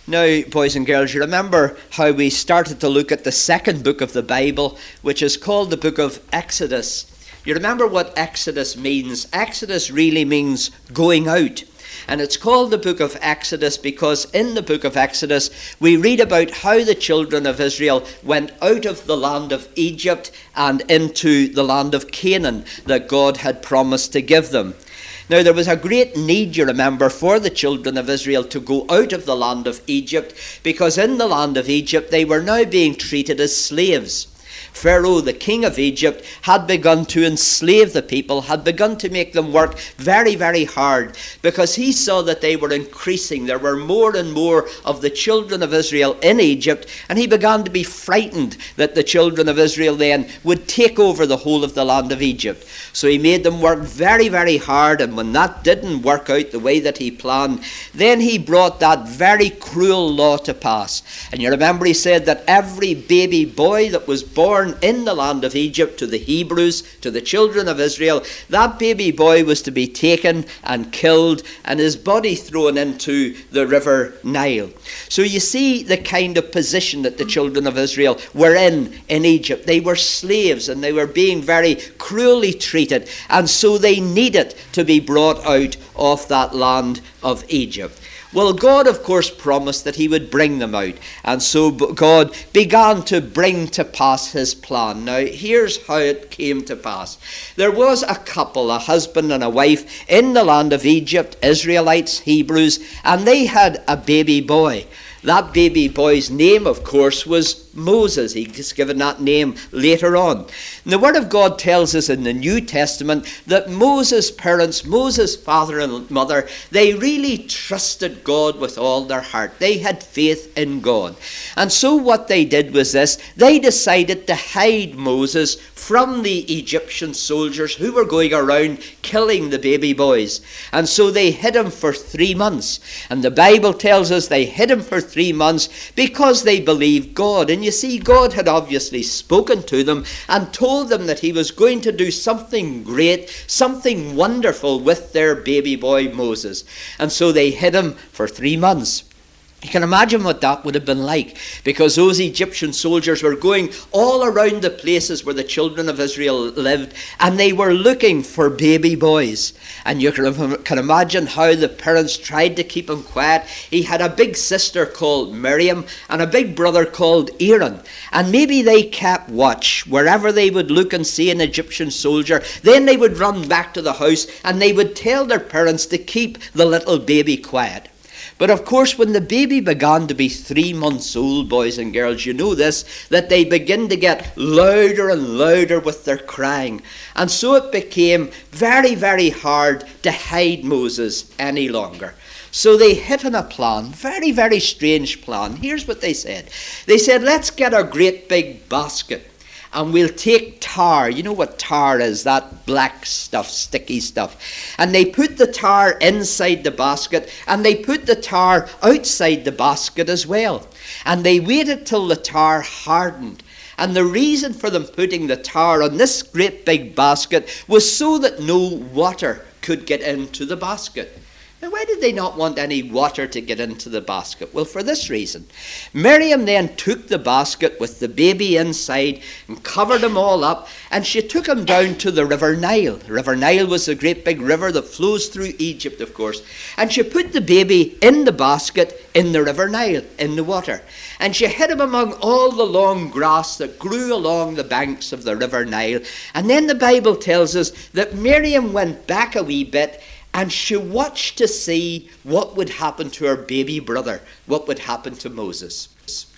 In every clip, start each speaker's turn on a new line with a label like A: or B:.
A: Now, boys and girls, you remember how we started to look at the second book of the Bible, which is called the book of Exodus. You remember what Exodus means? Exodus really means going out. And it's called the book of Exodus because in the book of Exodus we read about how the children of Israel went out of the land of Egypt and into the land of Canaan that God had promised to give them. Now, there was a great need, you remember, for the children of Israel to go out of the land of Egypt, because in the land of Egypt they were now being treated as slaves. Pharaoh, the king of Egypt, had begun to enslave the people, had begun to make them work very, very hard, because he saw that they were increasing. There were more and more of the children of Israel in Egypt, and he began to be frightened that the children of Israel then would take over the whole of the land of Egypt. So he made them work very, very hard, and when that didn't work out the way that he planned, then he brought that very cruel law to pass. And you remember he said that every baby boy that was born in the land of Egypt to the Hebrews, to the children of Israel, that baby boy was to be taken and killed and his body thrown into the river Nile. So you see the kind of position that the children of Israel were in Egypt. They were slaves and they were being very cruelly treated, and so they needed to be brought out of that land of Egypt. Well, God, of course, promised that he would bring them out. And so God began to bring to pass his plan. Now, here's how it came to pass. There was a couple, a husband and a wife, in the land of Egypt, Israelites, Hebrews, and they had a baby boy. That baby boy's name, of course, was Moses. He's given that name later on. And the Word of God tells us in the New Testament that Moses' parents, Moses' father and mother, they really trusted God with all their heart. They had faith in God. And so what they did was this. They decided to hide Moses from the Egyptian soldiers who were going around killing the baby boys. And so they hid him for 3 months. And the Bible tells us they hid him for 3 months because they believed God. And you see, God had obviously spoken to them and told them that he was going to do something great, something wonderful with their baby boy Moses. And so they hid him for 3 months. You can imagine what that would have been like, because those Egyptian soldiers were going all around the places where the children of Israel lived, and they were looking for baby boys. And you can imagine how the parents tried to keep him quiet. He had a big sister called Miriam and a big brother called Aaron. And maybe they kept watch. Wherever they would look and see an Egyptian soldier, then they would run back to the house and they would tell their parents to keep the little baby quiet. But of course, when the baby began to be 3 months old, boys and girls, you know this, that they begin to get louder and louder with their crying. And so it became very, very hard to hide Moses any longer. So they hit on a plan, very, very strange plan. Here's what they said. They said, let's get a great big basket. And we'll take tar. You know what tar is, that black stuff, sticky stuff. And they put the tar inside the basket, and they put the tar outside the basket as well. And they waited till the tar hardened. And the reason for them putting the tar on this great big basket was so that no water could get into the basket. Now, why did they not want any water to get into the basket? Well, for this reason. Miriam then took the basket with the baby inside and covered him all up, and she took him down to the river Nile. The river Nile was a great big river that flows through Egypt, of course. And she put the baby in the basket in the river Nile, in the water. And she hid him among all the long grass that grew along the banks of the river Nile. And then the Bible tells us that Miriam went back a wee bit, and she watched to see what would happen to her baby brother, what would happen to Moses.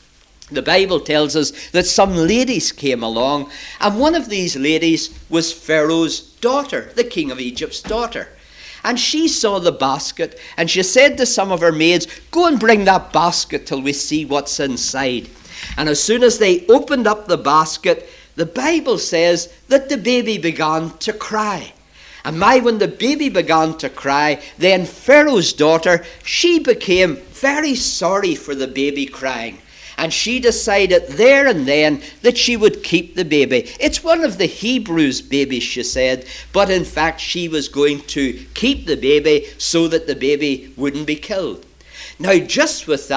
A: The Bible tells us that some ladies came along, and one of these ladies was Pharaoh's daughter, the king of Egypt's daughter. And she saw the basket, and she said to some of her maids, go and bring that basket till we see what's inside. And as soon as they opened up the basket, the Bible says that the baby began to cry. And when the baby began to cry, then Pharaoh's daughter, she became very sorry for the baby crying. And she decided there and then that she would keep the baby. It's one of the Hebrews' babies, she said, but in fact she was going to keep the baby so that the baby wouldn't be killed. Now, just with that,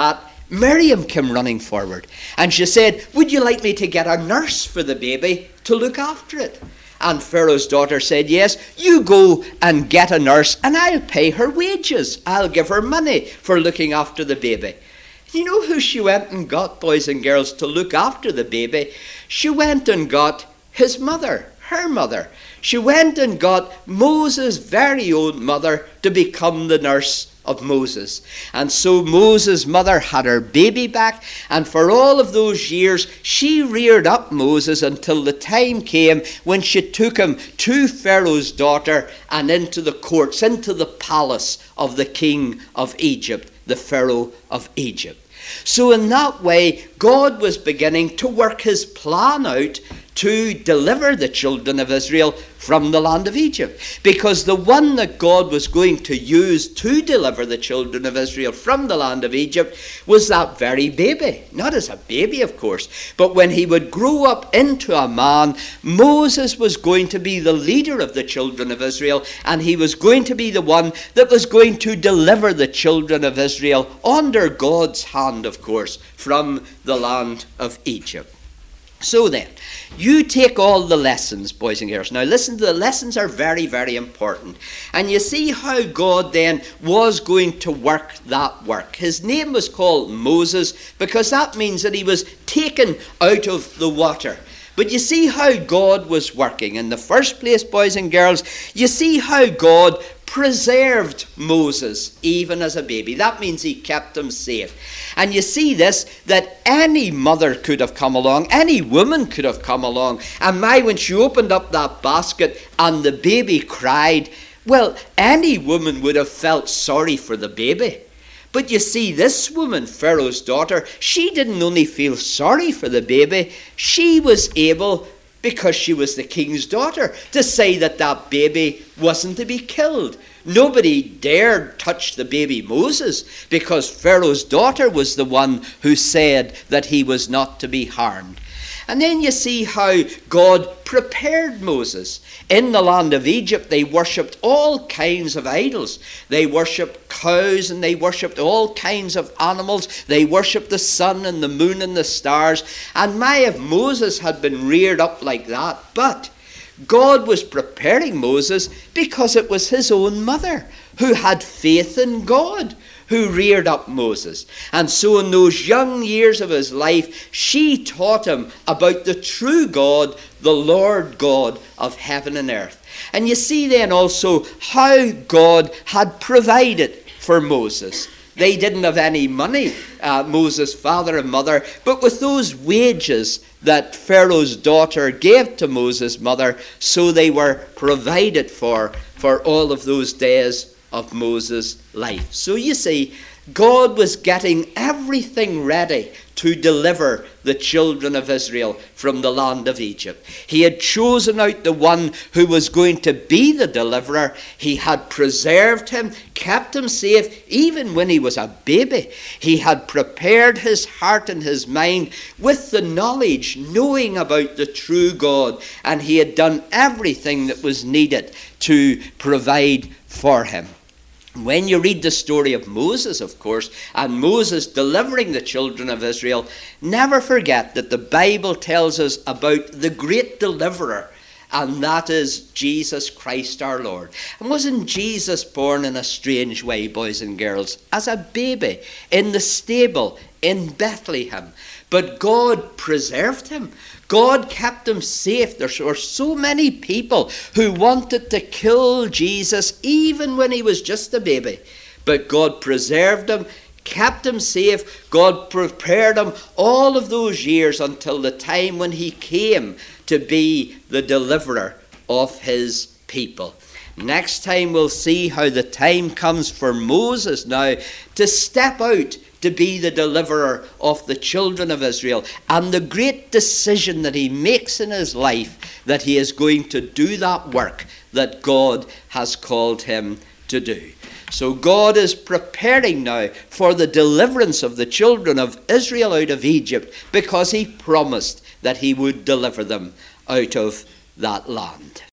A: Miriam came running forward and she said, "Would you like me to get a nurse for the baby to look after it?" And Pharaoh's daughter said, "Yes, you go and get a nurse and I'll pay her wages. I'll give her money for looking after the baby." You know who she went and got, boys and girls, to look after the baby? She went and got his mother, her mother. She went and got Moses' very own mother to become the nurse of Moses. And so Moses' mother had her baby back, and for all of those years she reared up Moses until the time came when she took him to Pharaoh's daughter and into the courts, into the palace of the king of Egypt, the Pharaoh of Egypt. So in that way, God was beginning to work his plan out to deliver the children of Israel from the land of Egypt. Because the one that God was going to use to deliver the children of Israel from the land of Egypt was that very baby. Not as a baby, of course, but when he would grow up into a man, Moses was going to be the leader of the children of Israel, and he was going to be the one that was going to deliver the children of Israel under God's hand, of course, from the land of Egypt. So then, you take all the lessons, boys and girls. Now listen, the lessons are very, very important. And you see how God then was going to work that work. His name was called Moses because that means that he was taken out of the water. But you see how God was working. In the first place, boys and girls, you see how God preserved Moses even as a baby. That means he kept him safe. And you see this, that any mother could have come along, any woman could have come along, and when she opened up that basket and the baby cried, well, any woman would have felt sorry for the baby. But you see, this woman, Pharaoh's daughter, she didn't only feel sorry for the baby, she was able, because she was the king's daughter, to say that that baby wasn't to be killed. Nobody dared touch the baby Moses because Pharaoh's daughter was the one who said that he was not to be harmed. And then you see how God prepared Moses. In the land of Egypt, they worshipped all kinds of idols. They worshipped cows and they worshipped all kinds of animals. They worshipped the sun and the moon and the stars. And if Moses had been reared up like that, but God was preparing Moses because it was his own mother who had faith in God, who reared up Moses. And so in those young years of his life, she taught him about the true God, the Lord God of heaven and earth. And you see then also how God had provided for Moses. They didn't have any money, Moses' father and mother, but with those wages that Pharaoh's daughter gave to Moses' mother, so they were provided for all of those days of Moses' life. So you see, God was getting everything ready to deliver the children of Israel from the land of Egypt. He had chosen out the one who was going to be the deliverer. He had preserved him, kept him safe, even when he was a baby. He had prepared his heart and his mind with the knowledge, knowing about the true God, and he had done everything that was needed to provide for him. When you read the story of Moses, of course, and Moses delivering the children of Israel, never forget that the Bible tells us about the great deliverer, and that is Jesus Christ our Lord. And wasn't Jesus born in a strange way, boys and girls, as a baby in the stable in Bethlehem? But God preserved him. God kept him safe. There were so many people who wanted to kill Jesus even when he was just a baby. But God preserved him, kept him safe. God prepared him all of those years until the time when he came to be the deliverer of his people. Next time we'll see how the time comes for Moses now to step out to be the deliverer of the children of Israel, and the great decision that he makes in his life that he is going to do that work that God has called him to do. So God is preparing now for the deliverance of the children of Israel out of Egypt, because he promised that he would deliver them out of that land.